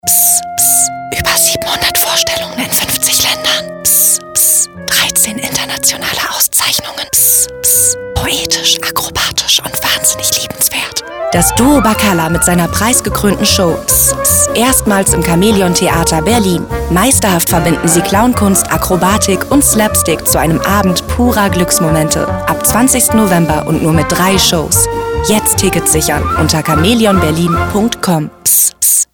Psst, psst. Über 700 Vorstellungen in 50 Ländern. Psst, psst. 13 internationale Auszeichnungen. Psst, psst. Poetisch, akrobatisch und wahnsinnig liebenswert. Das Duo Bacala mit seiner preisgekrönten Show Psst, psst. Erstmals im Chamäleon-Theater Berlin. Meisterhaft verbinden sie Clownkunst, Akrobatik und Slapstick zu einem Abend purer Glücksmomente. Ab 20. November und nur mit 3 Shows. Jetzt Tickets sichern unter chamäleonberlin.com. Psst, psst.